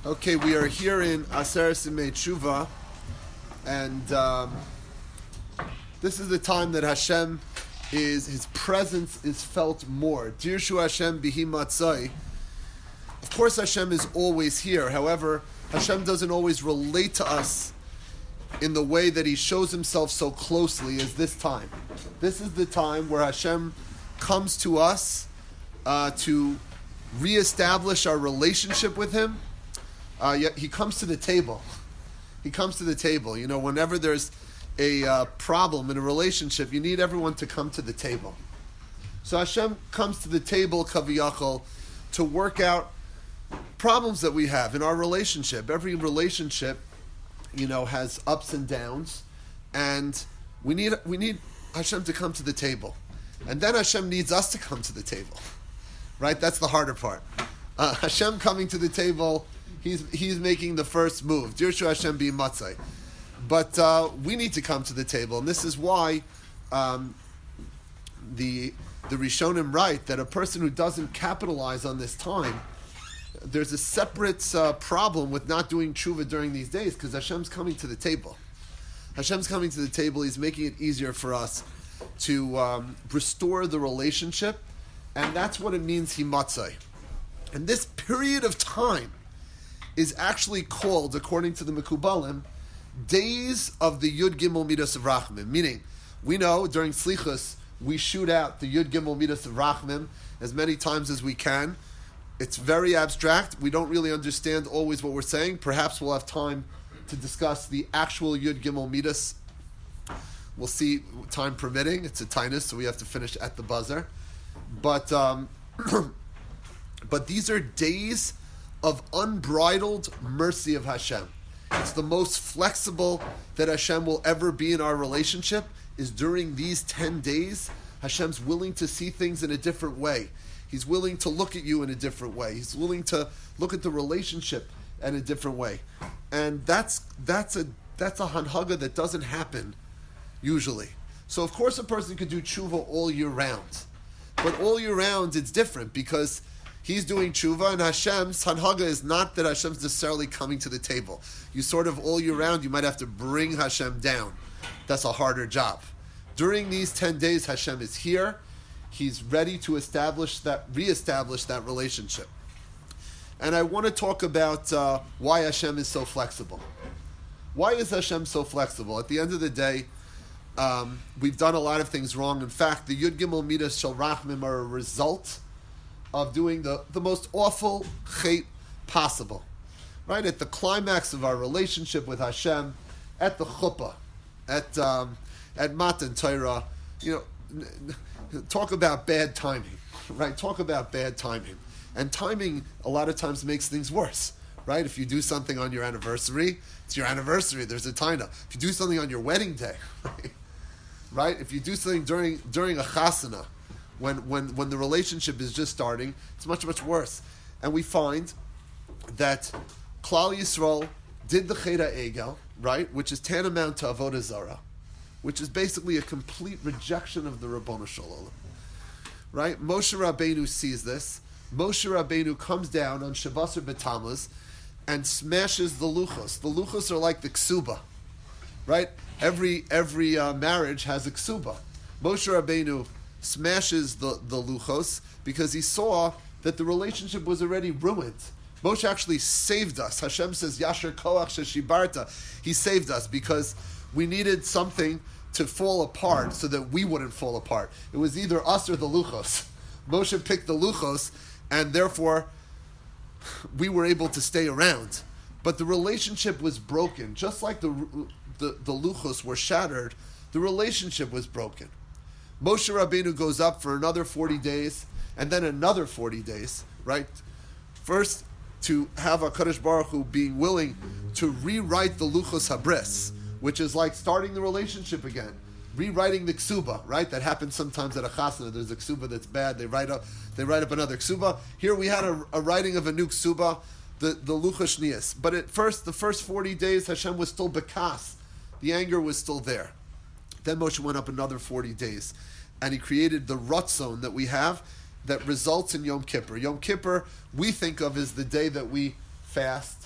Okay, we are here in Aseret Simei Tshuva, and this is the time that His presence is felt more. Dirshu Hashem bihi matzai. Of course, Hashem is always here. However, Hashem doesn't always relate to us in the way that He shows Himself so closely as this time. This is the time where Hashem comes to us to reestablish our relationship with Him. He comes to the table. He comes to the table. You know, whenever there's a problem in a relationship, you need everyone to come to the table. So Hashem comes to the table, kaviyachol, to work out problems that we have in our relationship. Every relationship, you know, has ups and downs, and we need Hashem to come to the table, and then Hashem needs us to come to the table. Right? That's the harder part. Hashem coming to the table. He's making the first move. Dirshu Hashem bi matzai. But we need to come to the table, and this is why the Rishonim write that a person who doesn't capitalize on this time, there's a separate problem with not doing tshuva during these days, because Hashem's coming to the table. Hashem's coming to the table. He's making it easier for us to restore the relationship, and that's what it means, himatzai. And this period of time is actually called, according to the Mekubalim, days of the Yud Gimel Midas of Rachmim. Meaning, we know during Slichus, we shoot out the Yud Gimel Midas of Rachmim as many times as we can. It's very abstract. We don't really understand always what we're saying. Perhaps we'll have time to discuss the actual Yud Gimel Midas. We'll see, time permitting. It's a tinus, so we have to finish at the buzzer. But but these are days of unbridled mercy of Hashem. It's the most flexible that Hashem will ever be in our relationship, is during these 10 days, Hashem's willing to see things in a different way. He's willing to look at you in a different way. He's willing to look at the relationship in a different way. And that's a hanhaga that doesn't happen usually. So of course a person could do tshuva all year round. But all year round it's different, because He's doing tshuva, and Hashem's hanhaga is not that Hashem's necessarily coming to the table. You sort of all year round, you might have to bring Hashem down. That's a harder job. During these 10 days, Hashem is here. He's ready to reestablish that relationship. And I want to talk about why Hashem is so flexible. Why is Hashem so flexible? At the end of the day, we've done a lot of things wrong. In fact, the Yud Gimel Midas Shel Rachmim are a result of doing the most awful chait possible. Right? At the climax of our relationship with Hashem, at the chuppah, at Matan Torah, you know, talk about bad timing. Right? Talk about bad timing. And timing a lot of times makes things worse. Right? If you do something on your anniversary, it's your anniversary, there's a taina. If you do something on your wedding day, right? If you do something during a chasana, when the relationship is just starting, it's much, much worse. And we find that Klal Yisrael did the Cheda Egel, right, which is tantamount to Avodah Zarah, which is basically a complete rejection of the Rabbanu Shalom. Right? Moshe Rabbeinu sees this. Moshe Rabbeinu comes down on Shavasar B'Tammuz and smashes the luchos. The luchos are like the ksuba, right? Every marriage has a ksuba. Moshe Rabbeinu smashes the luchos because he saw that the relationship was already ruined. Moshe actually saved us. Hashem says, Yasher koach sheshibarta. He saved us because we needed something to fall apart so that we wouldn't fall apart. It was either us or the luchos. Moshe picked the luchos, and therefore we were able to stay around. But the relationship was broken. Just like the luchos were shattered, the relationship was broken. Moshe Rabbeinu goes up for another 40 days, and then another 40 days, right? First, to have HaKadosh Baruch Hu being willing to rewrite the Luchos Habris, which is like starting the relationship again, rewriting the ksuba, right? That happens sometimes at a chasana. There's a ksuba that's bad. They write up another ksuba. Here we had a writing of a new ksuba, the Luchos Shnias. But at first, the first 40 days, Hashem was still bekas. The anger was still there. Then Moshe went up another 40 days, and he created the Ratzon that we have that results in Yom Kippur. Yom Kippur, we think of as the day that we fast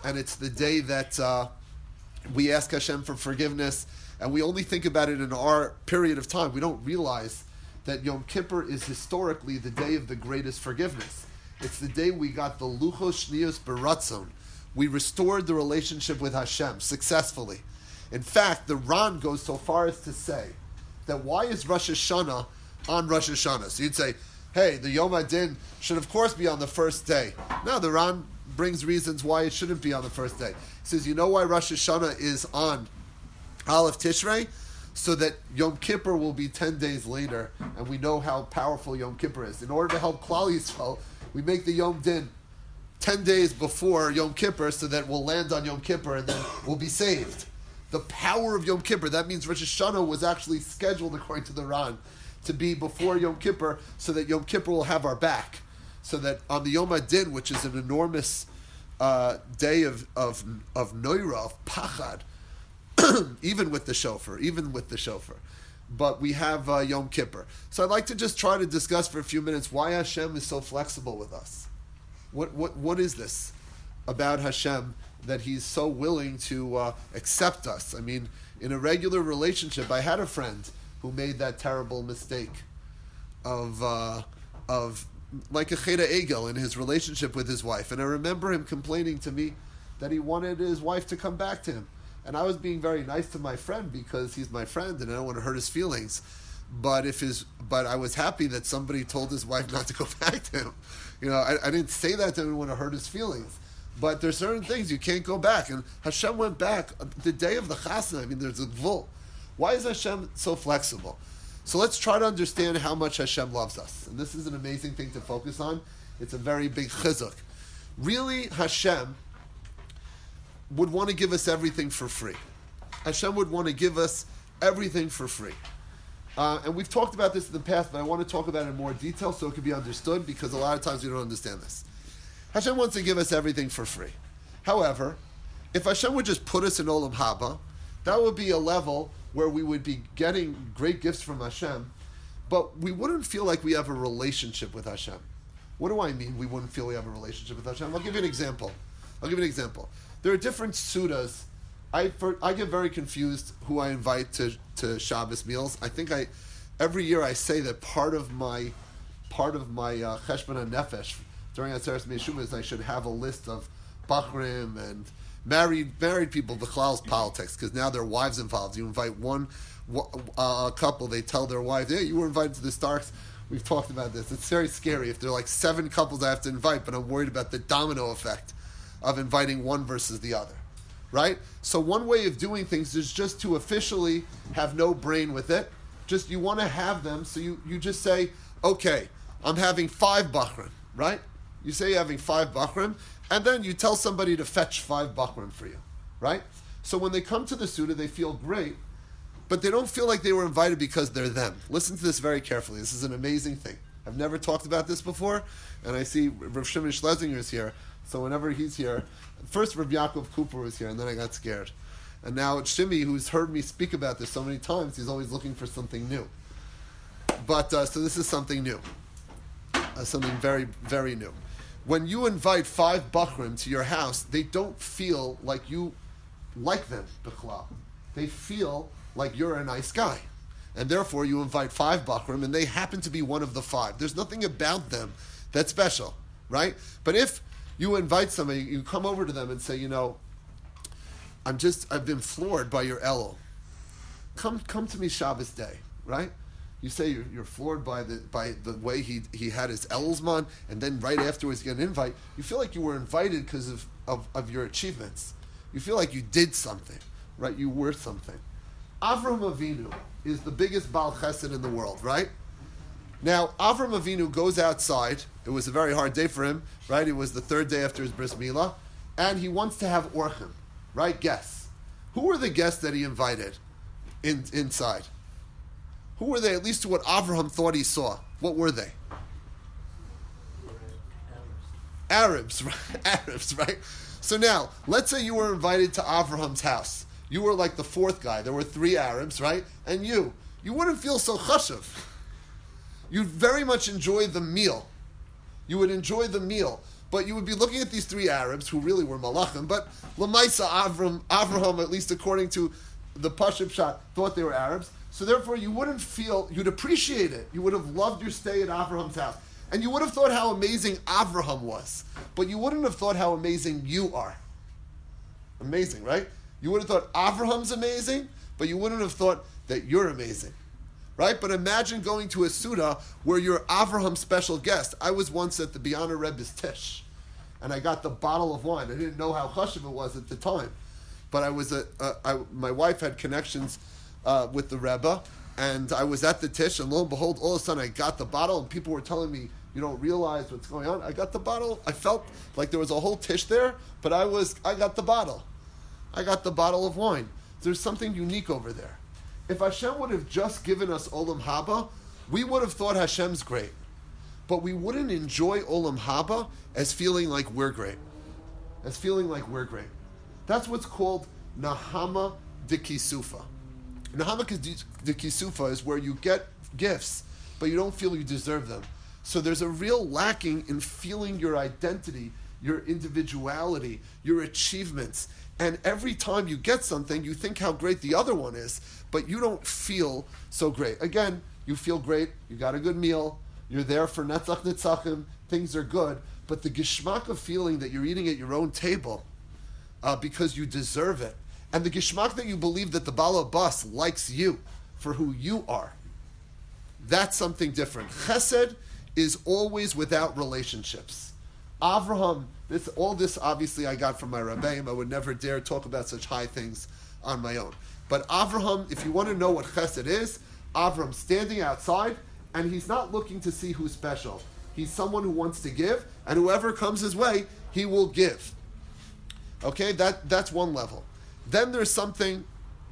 and it's the day that we ask Hashem for forgiveness, and we only think about it in our period of time. We don't realize that Yom Kippur is historically the day of the greatest forgiveness. It's the day we got the Luchos Shniyos Beratzon. We restored the relationship with Hashem successfully. In fact, the Ran goes so far as to say that why is Rosh Hashanah on Rosh Hashanah? So you'd say, hey, the Yom HaDin should of course be on the first day. No, the Ran brings reasons why it shouldn't be on the first day. He says, you know why Rosh Hashanah is on Aleph Tishrei? So that Yom Kippur will be 10 days later, and we know how powerful Yom Kippur is. In order to help Klal Yisrael, we make the Yom Din 10 days before Yom Kippur so that we'll land on Yom Kippur and then we'll be saved. The power of Yom Kippur, that means Rosh Hashanah was actually scheduled, according to the Ran, to be before Yom Kippur so that Yom Kippur will have our back. So that on the Yom HaDin, which is an enormous day of noira, of pachad, even with the shofar. But we have Yom Kippur. So I'd like to just try to discuss for a few minutes why Hashem is so flexible with us. What is this about Hashem that He's so willing to accept us? I mean, in a regular relationship, I had a friend who made that terrible mistake of like a Cheda Egel in his relationship with his wife. And I remember him complaining to me that he wanted his wife to come back to him. And I was being very nice to my friend because he's my friend and I don't want to hurt his feelings. But I was happy that somebody told his wife not to go back to him. You know, I didn't say that to him to hurt his feelings. But there's certain things you can't go back. And Hashem went back the day of the chasna. I mean, there's a gvul. Why is Hashem so flexible? So let's try to understand how much Hashem loves us. And this is an amazing thing to focus on. It's a very big chizuk. Really, Hashem would want to give us everything for free. Hashem would want to give us everything for free. And we've talked about this in the past, but I want to talk about it in more detail so it can be understood, because a lot of times we don't understand this. Hashem wants to give us everything for free. However, if Hashem would just put us in Olam Haba, that would be a level where we would be getting great gifts from Hashem, but we wouldn't feel like we have a relationship with Hashem. What do I mean we wouldn't feel we have a relationship with Hashem? I'll give you an example. There are different sudas. I get very confused who I invite to Shabbos meals. I think every year I say that part of my cheshbon nefesh during Atzeres Meshuvah is I should have a list of bachrim and married people, B'chlal's politics, because now there are wives involved. You invite a couple, they tell their wife, hey, you were invited to the Starks. We've talked about this. It's very scary. If there are like 7 couples I have to invite, but I'm worried about the domino effect of inviting one versus the other, right? So one way of doing things is just to officially have no brain with it. Just you want to have them, so you just say, okay, I'm having 5 bachrim, right? You say you're having 5 bachrim, and then you tell somebody to fetch 5 bachrim for you, right? So when they come to the Suda, they feel great, but they don't feel like they were invited because they're them. Listen to this very carefully. This is an amazing thing. I've never talked about this before, and I see Rav Shimon Schlesinger is here, so whenever he's here, first Rav Yaakov Cooper was here, and then I got scared. And now Shimi, who's heard me speak about this so many times, he's always looking for something new. But, so this is something new. Something very, very new. When you invite 5 bachrim to your house, they don't feel like you like them, b'chlal. They feel like you're a nice guy. And therefore you invite 5 bachrim, and they happen to be one of the 5. There's nothing about them that's special, right? But if you invite somebody, you come over to them and say, you know, I've been floored by your Elul. Come to me Shabbos day, right? You say you're floored by the way he had his Elulzman, and then right afterwards you get an invite. You feel like you were invited because of your achievements. You feel like you did something, right? You were something. Avram Avinu is the biggest Baal Chesed in the world, right? Now, Avram Avinu goes outside. It was a very hard day for him, right? It was the 3rd day after his bris milah, and he wants to have orchim, right? Guests. Who were the guests that he invited inside? Who were they, at least to what Avraham thought he saw? What were they? Arabs, right? Arabs, right? So now, let's say you were invited to Avraham's house. You were like the 4th guy. There were 3 Arabs, right? And you wouldn't feel so chashuv. You'd very much enjoy the meal. You would enjoy the meal. But you would be looking at these three Arabs who really were Malachim, but Lamaisa Avraham, at least according to the Pashut Pshat, thought they were Arabs. So therefore you wouldn't feel, you'd appreciate it. You would have loved your stay at Avraham's house. And you would have thought how amazing Avraham was. But you wouldn't have thought how amazing you are. Amazing, right? You would have thought Avraham's amazing, but you wouldn't have thought that you're amazing. Right? But imagine going to a Suda where you're Avraham's special guest. I was once at the Biana Rebbe's Tish, and I got the bottle of wine. I didn't know how chashuv it was at the time. But my wife had connections with the Rebbe, and I was at the Tish, and lo and behold, all of a sudden I got the bottle, and people were telling me, you don't realize what's going on. I got the bottle. I felt like there was a whole Tish there, but I got the bottle. I got the bottle of wine. There's something unique over there. If Hashem would have just given us Olam Haba, we would have thought Hashem's great. But we wouldn't enjoy Olam Haba as feeling like we're great. As feeling like we're great. That's what's called Nahama de Kisufa. Nahama de Kisufa is where you get gifts, but you don't feel you deserve them. So there's a real lacking in feeling your identity, your individuality, your achievements. And every time you get something, you think how great the other one is, but you don't feel so great. Again, you feel great, you got a good meal, you're there for Netzach Nitzachim, things are good, but the geshmak of feeling that you're eating at your own table because you deserve it, and the geshmak that you believe that the Bala Bas likes you for who you are, that's something different. Chesed is always without relationships. Avraham, all this obviously I got from my Rabbeim. I would never dare talk about such high things on my own. But Avraham, if you want to know what chesed is, Avraham standing outside, and he's not looking to see who's special. He's someone who wants to give, and whoever comes his way, he will give. Okay, that's one level. Then there's something,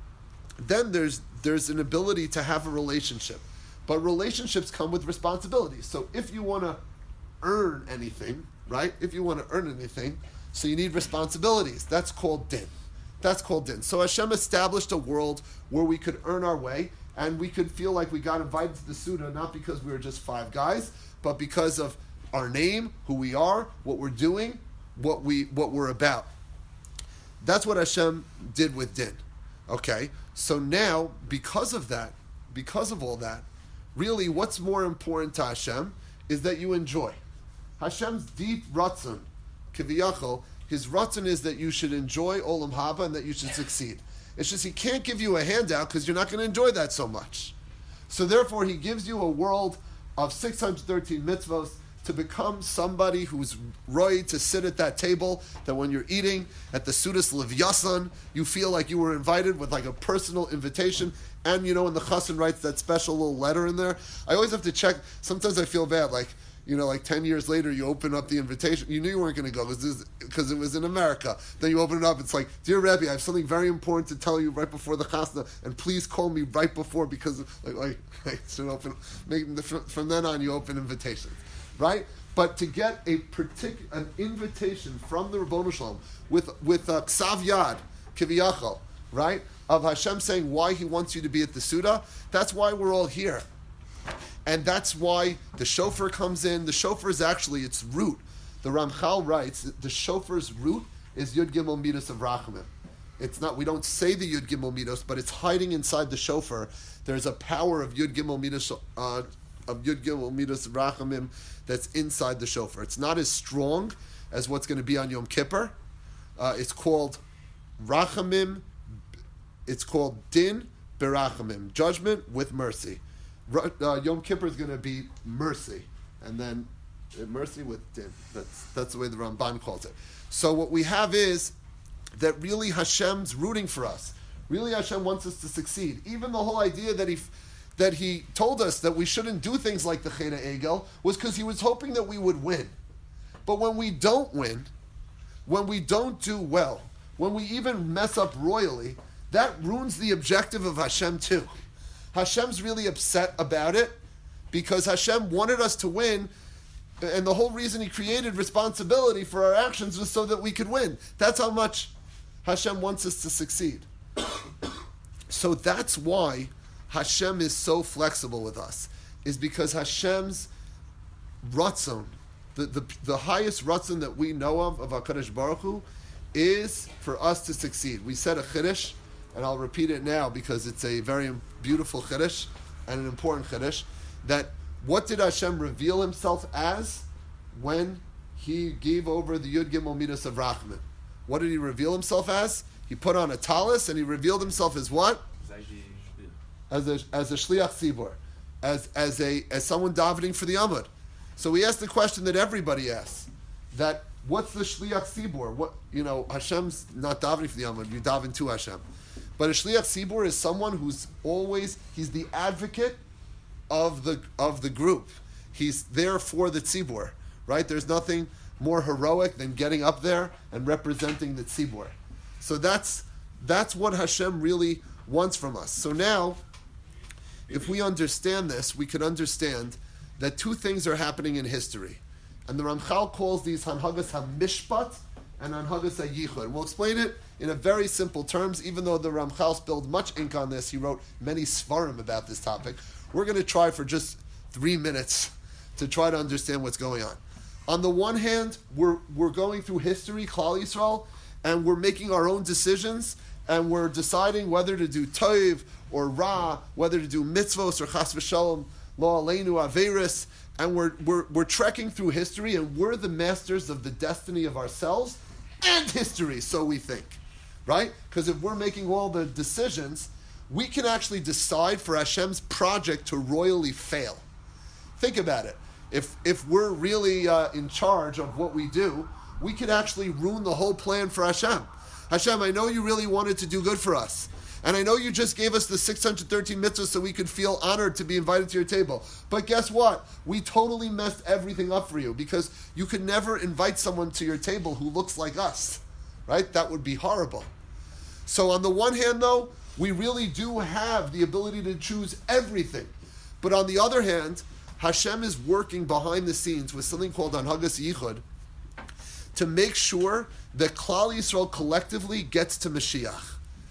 then there's an ability to have a relationship. But relationships come with responsibilities. So if you want to earn anything, right? If you want to earn anything, so you need responsibilities. That's called din. That's called din. So Hashem established a world where we could earn our way, and we could feel like we got invited to the Suda, not because we were just five guys, but because of our name, who we are, what we're doing, what we're about. That's what Hashem did with din. Okay? So now, because of that, because of all that, really what's more important to Hashem is that you enjoy. Hashem's deep ratzon, kiviyachol, his ratzon is that you should enjoy Olam Haba and that you should succeed. It's just he can't give you a handout because you're not going to enjoy that so much. So therefore he gives you a world of 613 mitzvos to become somebody who's roy to sit at that table, that when you're eating at the Sudas Livyasan, you feel like you were invited with like a personal invitation. And you know, when the chassan writes that special little letter in there, I always have to check. Sometimes I feel bad, like, you know, like 10 years later, you open up the invitation. You knew you weren't going to go because it was in America. Then you open it up. It's like, dear Rebbe, I have something very important to tell you right before the chasna, and please call me right before because like should open. From then on, you open invitations, right? But to get an invitation from the Ribbono Shel Olam with ksav yad kiviyachol, right, of Hashem saying why He wants you to be at the Suda. That's why we're all here. And that's why the shofar comes in. The shofar is actually its root. The Ramchal writes that the shofar's root is Yud Gimel Midos of Rachamim. It's not. We don't say the Yud Gimel Midos, but it's hiding inside the shofar. There's a power of Yud Gimel Midos Rachamim that's inside the shofar. It's not as strong as what's going to be on Yom Kippur. It's called Rachamim. It's called Din Berachamim, judgment with mercy. Yom Kippur is going to be mercy, and then mercy with din. That's the way the Ramban calls it. So what we have is that really Hashem's rooting for us. Really Hashem wants us to succeed. Even the whole idea that he told us that we shouldn't do things like the Cheda Egel was because he was hoping that we would win. But when we don't win, when we don't do well, when we even mess up royally, that ruins the objective of Hashem too. Hashem's really upset about it because Hashem wanted us to win, and the whole reason He created responsibility for our actions was so that we could win. That's how much Hashem wants us to succeed. So that's why Hashem is so flexible with us, is because Hashem's ratzon the highest ratzon that we know of HaKadosh Baruch Hu is for us to succeed. We said a chiddush, and I'll repeat it now because it's a very beautiful chiddush and an important chiddush, that what did Hashem reveal himself as when he gave over the Yud Gimel Midas of Rachman? What did he reveal himself as? He put on a talis and he revealed himself as what? As a shliach tzibur, as someone davening for the Amud. So we asked the question that everybody asks, that what's the shliach tzibur? What, Hashem's not davening for the Amud, you daven to Hashem. But a shliach tzibur is someone who's always, he's the advocate of the group. He's there for the tzibur, right? There's nothing more heroic than getting up there and representing the tzibur. So that's what Hashem really wants from us. So now, if we understand this, we can understand that two things are happening in history. And the Ramchal calls these Hanhagas HaMishpat and Hanhagas HaYichud. We'll explain it in a very simple terms, even though the Ramchal spilled much ink on this. He wrote many svarim about this topic. We're going to try for just 3 minutes to try to understand what's going on. On the one hand, we're going through history, Klal Yisrael, and we're making our own decisions, and we're deciding whether to do toiv or ra, whether to do mitzvos or chas v'shalom, lo aleinu averis, and we're trekking through history, and we're the masters of the destiny of ourselves and history, so we think, right? Because if we're making all the decisions, we can actually decide for Hashem's project to royally fail. Think about it. If we're really in charge of what we do, we could actually ruin the whole plan for Hashem. Hashem, I know you really wanted to do good for us. And I know you just gave us the 613 mitzvahs so we could feel honored to be invited to your table. But guess what? We totally messed everything up for you because you could never invite someone to your table who looks like us. Right? That would be horrible. So on the one hand, though, we really do have the ability to choose everything. But on the other hand, Hashem is working behind the scenes with something called Hanhagas Yichud to make sure that Klal Yisrael collectively gets to Mashiach.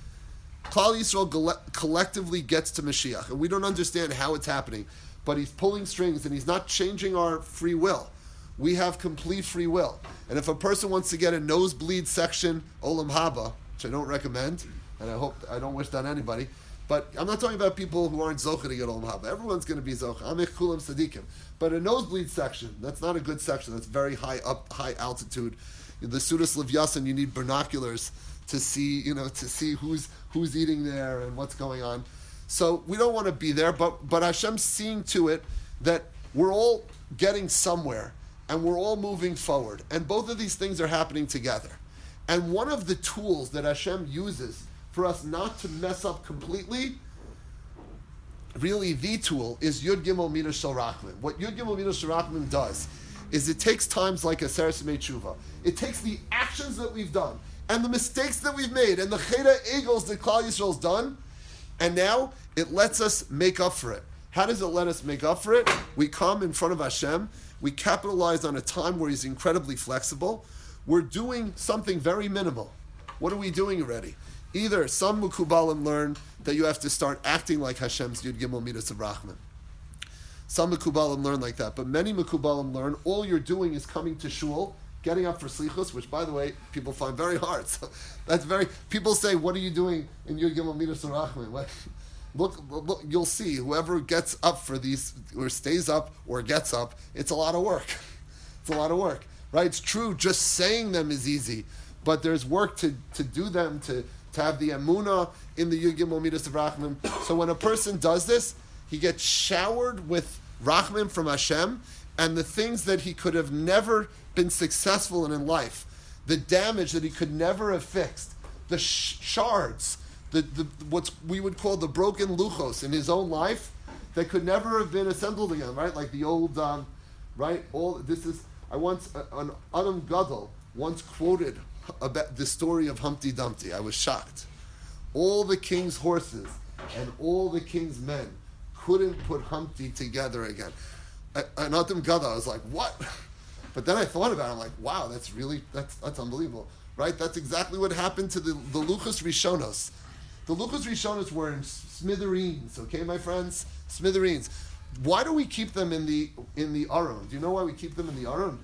Klal Yisrael collectively gets to Mashiach. And we don't understand how it's happening, but he's pulling strings and he's not changing our free will. We have complete free will. And if a person wants to get a nosebleed section, Olam Haba, which I don't recommend, and I don't wish that on anybody, but I'm not talking about people who aren't zocha to get Olam Haba. Everyone's going to be zocha. Amich kulam sadikim. But a nosebleed section, that's not a good section. That's very high altitude. The Sudas Livyasan, you need binoculars to see, who's eating there and what's going on. So we don't want to be there, but Hashem's seeing to it that we're all getting somewhere and we're all moving forward. And both of these things are happening together. And one of the tools that Hashem uses for us not to mess up completely, really the tool, is Yud Gimel Midas Shel Rachman. What Yud Gimel Midas Shel Rachman does is it takes times like a Seres Yemei Tshuva. It takes the actions that we've done and the mistakes that we've made and the Cheda Egels that Klal Yisrael's done, and now it lets us make up for it. How does it let us make up for it? We come in front of Hashem, we capitalize on a time where He's incredibly flexible. We're doing something very minimal. What are we doing already? Either some Mekubalim learn that you have to start acting like Hashem's Yud Gimel Midas of Rachman. Some Mekubalim learn like that, but many Mekubalim learn all you're doing is coming to shul, getting up for slichus, which, by the way, people find very hard. So that's people say, what are you doing in Yud Gimel Midas of Rachman? Look, you'll see, whoever gets up for these, or stays up, or gets up, it's a lot of work. It's a lot of work, right? It's true, just saying them is easy, but there's work to do them, to have the emunah in the Yud Gimel Midas of Rachman. So when a person does this, he gets showered with Rachman from Hashem, and the things that he could have never been successful in life, the damage that he could never have fixed, the shards, the what we would call the broken luchos in his own life that could never have been assembled again, right? Like the old, right? An Adam Gadol once quoted about the story of Humpty Dumpty. I was shocked. All the king's horses and all the king's men couldn't put Humpty together again. And Adam Gadol, I was like, what? But then I thought about it. I'm like, wow, that's unbelievable, right? That's exactly what happened to the Luchos Rishonos. The Luchos Rishonos were in smithereens, okay, my friends? Smithereens. Why do we keep them in the Aron? Do you know why we keep them in the Aron?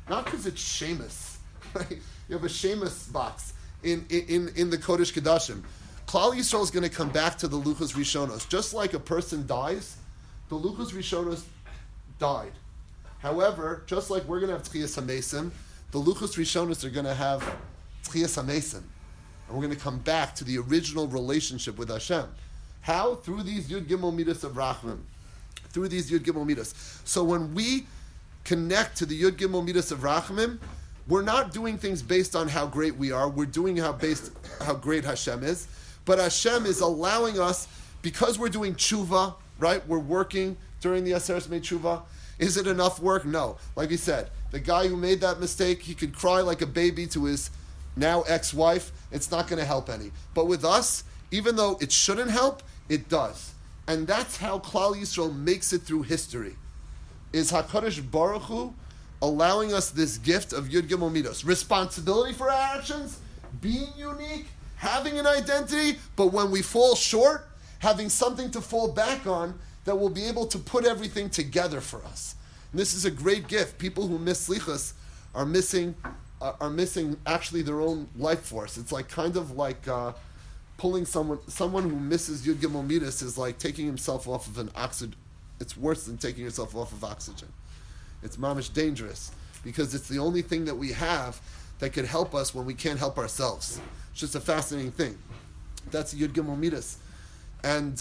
not because it's Sheamus. Right? You have a Sheamus box in the Kodesh Kodashim. Klal Yisrael is going to come back to the Luchos Rishonos. Just like a person dies, the Luchos Rishonos died. However, just like we're going to have Tchias HaMesim, the Luchos Rishonos are going to have Tchias HaMesim. And we're going to come back to the original relationship with Hashem. How? Through these Yud Gimel Midas of Rachman. Through these Yud Gimel Midas. So when we connect to the Yud Gimel Midas of Rachman, we're not doing things based on how great we are. We're doing how great Hashem is. But Hashem is allowing us, because we're doing tshuva, right? We're working during the Aseres Mei Tshuva. Is it enough work? No. Like he said, the guy who made that mistake, he could cry like a baby to his now ex-wife. It's not going to help any. But with us, even though it shouldn't help, it does. And that's how Klal Yisrael makes it through history. Is HaKadosh Baruch Hu allowing us this gift of Yud Gimel Midos. Responsibility for our actions, being unique, having an identity, but when we fall short, having something to fall back on that will be able to put everything together for us. And this is a great gift. People who miss slichus are missing actually their own life force. It's like kind of like pulling someone who misses Yud Gimel Midas is like taking himself off of an oxygen. It's worse than taking yourself off of oxygen. It's mamish dangerous because it's the only thing that we have that could help us when we can't help ourselves. It's just a fascinating thing. That's Yud Gimel Midas. And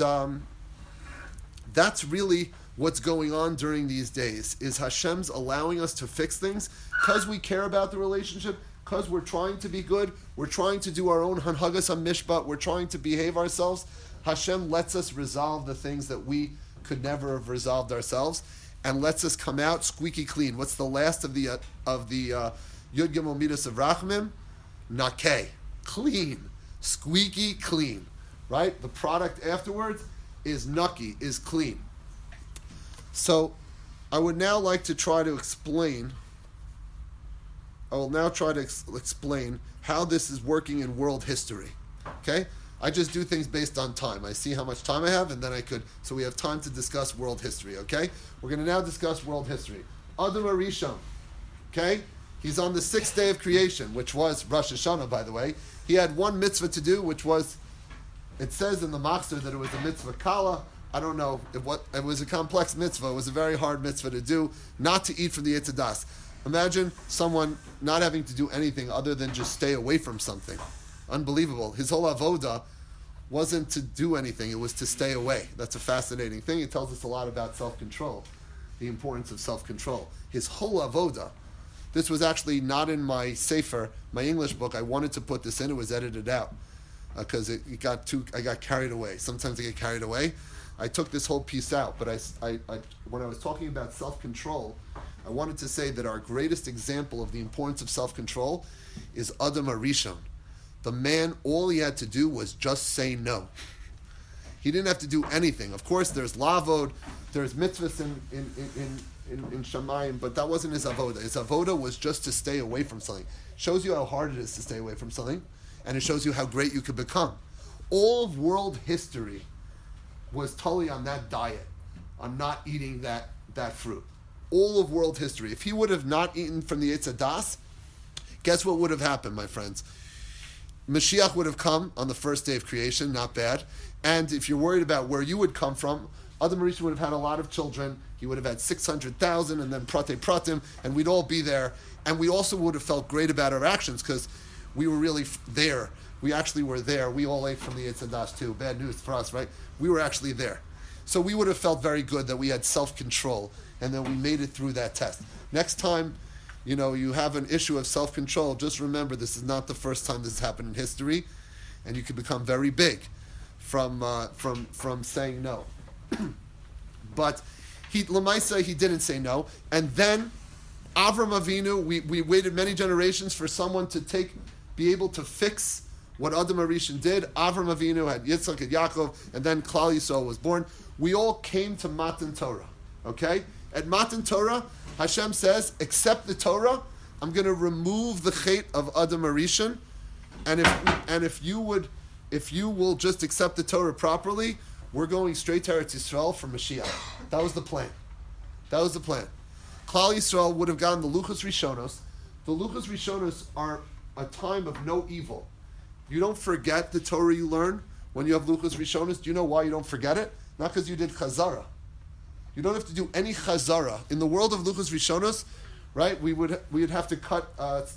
that's really what's going on during these days, is Hashem's allowing us to fix things because we care about the relationship, because we're trying to be good, we're trying to do our own Hanhagas HaMishpat, we're trying to behave ourselves. Hashem lets us resolve the things that we could never have resolved ourselves and lets us come out squeaky clean. What's the last of the Yud Gimel Midas of Rachmim? Nakeh. Clean. Squeaky clean. Right? The product afterwards is nucky, is clean. So, I would now like to try to explain, explain how this is working in world history. Okay? I just do things based on time. I see how much time I have, and then so we have time to discuss world history, okay? We're going to now discuss world history. Adam HaRishon, okay? He's on the 6th day of creation, which was Rosh Hashanah, by the way. He had one mitzvah to do, which was, it says in the Machzor that it was a mitzvah kala. I don't know, it was a complex mitzvah. It was a very hard mitzvah to do, not to eat from the Eitz Hadas. Imagine someone not having to do anything other than just stay away from something. Unbelievable. His whole avoda wasn't to do anything, it was to stay away. That's a fascinating thing. It tells us a lot about self-control, the importance of self-control. His whole avoda, this was actually not in my sefer, my English book. I wanted to put this in, it was edited out because I got carried away. Sometimes I get carried away. I took this whole piece out, but I when I was talking about self-control, I wanted to say that our greatest example of the importance of self-control is Adam HaRishon. The man, all he had to do was just say no. He didn't have to do anything. Of course, there's lavod, there's mitzvahs in Shamayim, but that wasn't his avoda. His avoda was just to stay away from something. Shows you how hard it is to stay away from something, and it shows you how great you could become. All of world history was totally on that diet, on not eating that fruit. All of world history. If he would have not eaten from the Eitz Hadas, guess what would have happened, my friends? Mashiach would have come on the first day of creation, not bad. And if you're worried about where you would come from, Adam HaRishon would have had a lot of children. He would have had 600,000 and then Prate Pratim, and we'd all be there. And we also would have felt great about our actions because we were really there. We actually were there. We all ate from the Eitz Hadas too. Bad news for us, right? We were actually there. So we would have felt very good that we had self-control and that we made it through that test. Next time, you have an issue of self-control, just remember this is not the first time this has happened in history, and you can become very big from saying no. But Lamaisa, he didn't say no. And then Avram Avinu, we waited many generations for someone to be able to fix what Adam HaRishon did. Avram Avinu had Yitzchak and Yaakov, and then Klal Yisrael was born. We all came to Matan Torah, okay? At Matan Torah, Hashem says, accept the Torah, I'm going to remove the chait of Adam HaRishon, and if you will just accept the Torah properly, we're going straight to Eretz Yisrael for Mashiach. That was the plan. Klal Yisrael would have gotten the Luchos Rishonos. The Luchos Rishonos are a time of no evil. You don't forget the Torah you learn when you have Luchos Rishonos. Do you know why you don't forget it? Not because you did Chazara. You don't have to do any Chazara. In the world of Luchos Rishonos, right, we'd have to cut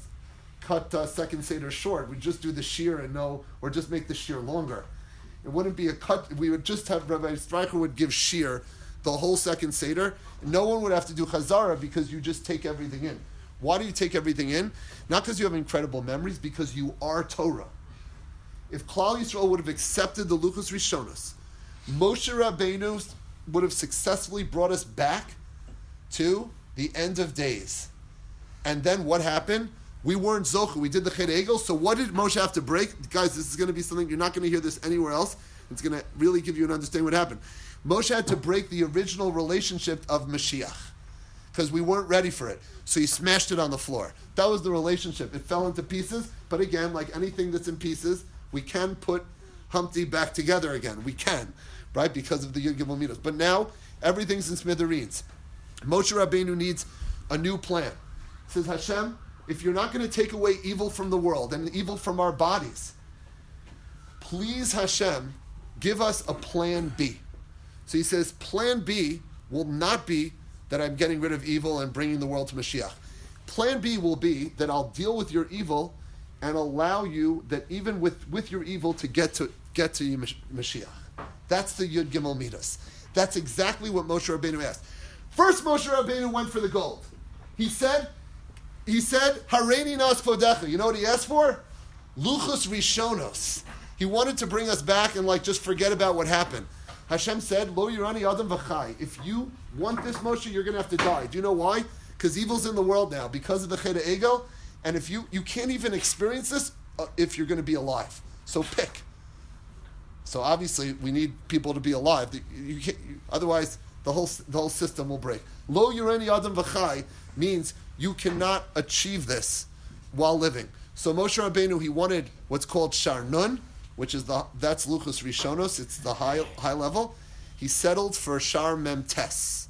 second Seder short. We'd just do the shir or just make the shir longer. It wouldn't be a cut. We would just have Rabbi Streicher would give shir the whole second Seder. No one would have to do Chazara because you just take everything in. Why do you take everything in? Not because you have incredible memories, because you are Torah. If Klal Yisrael would have accepted the Luchos Rishonos, Moshe Rabbeinu would have successfully brought us back to the end of days. And then what happened? We weren't Zochu. We did the Chet Egel. So what did Moshe have to break? Guys, this is going to be something, you're not going to hear this anywhere else. It's going to really give you an understanding what happened. Moshe had to break the original relationship of Mashiach because we weren't ready for it. So he smashed it on the floor. That was the relationship. It fell into pieces. But again, like anything that's in pieces, we can put Humpty back together again. We can, right? Because of the Yud Gimel Midos. But now, everything's in smithereens. Moshe Rabbeinu needs a new plan. He says, Hashem, if you're not going to take away evil from the world and evil from our bodies, please, Hashem, give us a plan B. So he says, plan B will not be that I'm getting rid of evil and bringing the world to Mashiach. Plan B will be that I'll deal with your evil and allow you that even with your evil to get to Mashiach. That's the Yud Gimel Midas. That's exactly what Moshe Rabbeinu asked. First, Moshe Rabbeinu went for the gold. He said, Hareini nas kvodecha. You know what he asked for? Luchos Rishonos. He wanted to bring us back and just forget about what happened. Hashem said, Lo yirani adam v'chai. If you want this, Moshe, you're going to have to die. Do you know why? Because evil's in the world now because of the Chet Egel. And if you can't even experience this if you're going to be alive. So pick. So obviously we need people to be alive. Otherwise the whole system will break. Lo yirani adam v'chai means you cannot achieve this while living. So Moshe Rabbeinu, he wanted what's called Shar Nun, which is that's Luchos Rishonos, it's the high level. He settled for Shar Mem Tes,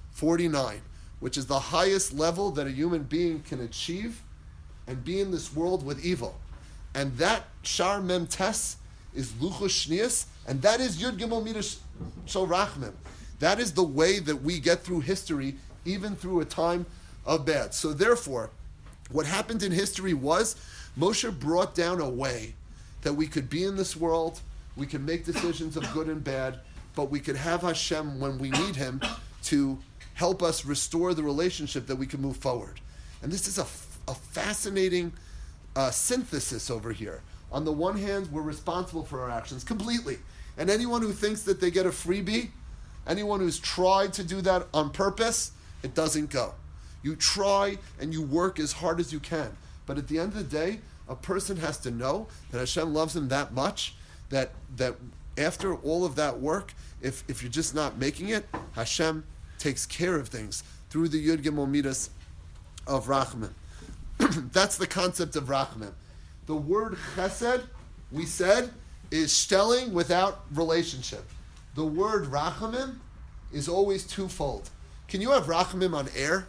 49, which is the highest level that a human being can achieve and be in this world with evil. And that Shar Mem Tes is Luchos Shnius, and that is Yud Gimel Midas Shel Rachmim. That is the way that we get through history, even through a time of bad. So therefore, what happened in history was Moshe brought down a way that we could be in this world, we can make decisions of good and bad, but we could have Hashem when we need Him to help us restore the relationship that we can move forward. And this is a fascinating synthesis over here. On the one hand, we're responsible for our actions completely. And anyone who thinks that they get a freebie, anyone who's tried to do that on purpose, it doesn't go. You try and you work as hard as you can. But at the end of the day, a person has to know that Hashem loves him that much, that after all of that work, if you're just not making it, Hashem takes care of things through the Yud Gimel Midas of Rachmim. That's the concept of Rachmim. The word chesed, we said, is shtelling without relationship. The word rachamim is always twofold. Can you have rachamim on air?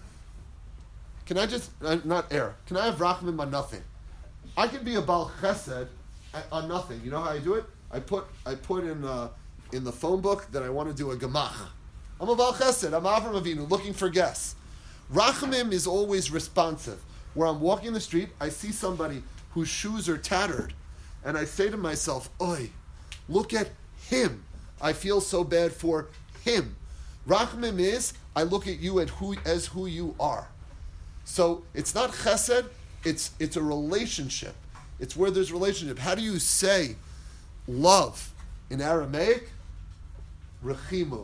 Can I just, not air, can I have rachamim on nothing? I can be a Baal Chesed on nothing. You know how I do it? I put in the phone book that I want to do a gemach. I'm a Baal Chesed. I'm Avram Avinu looking for guests. Rachamim is always responsive. Where I'm walking the street, I see somebody whose shoes are tattered, and I say to myself, "Oi, look at him. I feel so bad for him." Rachamim is I look at you as who you are. So it's not chesed. It's a relationship. It's where there's relationship. How do you say love in Aramaic? Rechimu.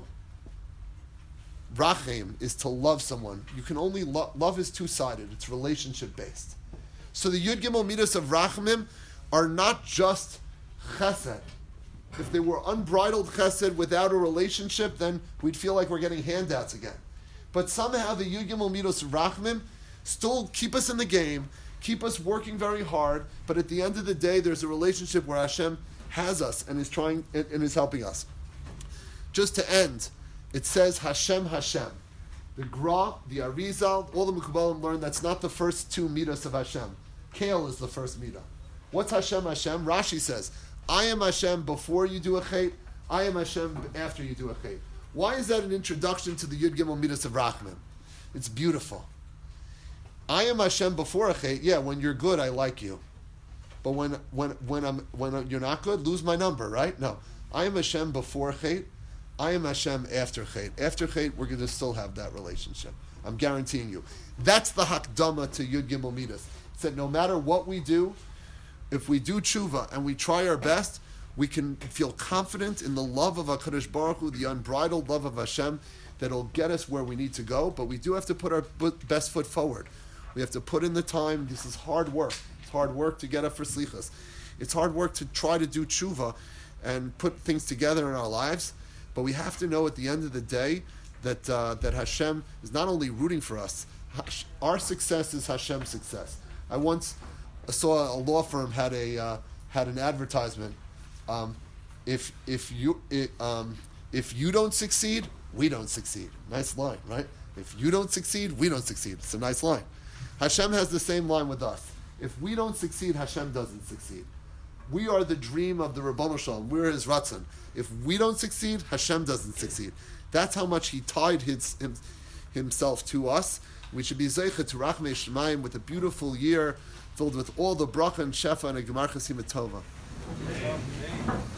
Rachem is to love someone. You can only love is two-sided. It's relationship-based. So the Yud Gimel Midas of Rachamim are not just chesed. If they were unbridled chesed without a relationship, then we'd feel like we're getting handouts again. But somehow the Yud Gimel Midas of Rachamim still keep us in the game, keep us working very hard, but at the end of the day, there's a relationship where Hashem has us and is trying and is helping us. Just to end, it says Hashem, Hashem. The Gra, the Arizal, all the Mekubalim learn that's not the first two midas of Hashem. Kale is the first midah. What's Hashem? Rashi says, I am Hashem before you do a chet, I am Hashem after you do a chet. Why is that an introduction to the Yud Gimel midas of Rachman? It's beautiful. I am Hashem before a chet. Yeah, when you're good, I like you. But when you're not good, lose my number, right? No. I am Hashem before chet. I am Hashem after chet. After chet, we're going to still have that relationship. I'm guaranteeing you. That's the hakdama to Yud Gimel midas. It's that no matter what we do, if we do tshuva and we try our best, we can feel confident in the love of HaKadosh Baruch Hu, the unbridled love of Hashem, that'll get us where we need to go. But we do have to put our best foot forward. We have to put in the time. This is hard work. It's hard work to get up for slichas. It's hard work to try to do tshuva and put things together in our lives. But we have to know at the end of the day that that Hashem is not only rooting for us. Our success is Hashem's success. I once saw a law firm had an advertisement. If you don't succeed, we don't succeed. Nice line, right? If you don't succeed, we don't succeed. It's a nice line. Hashem has the same line with us. If we don't succeed, Hashem doesn't succeed. We are the dream of the Ribono Shel Olam. We're His Ratzon. If we don't succeed, Hashem doesn't succeed. That's how much He tied Himself to us. We should be Zeicha to Rachmei Shemayim with a beautiful year filled with all the bracha and shefa and a Gemar Chasim Tova.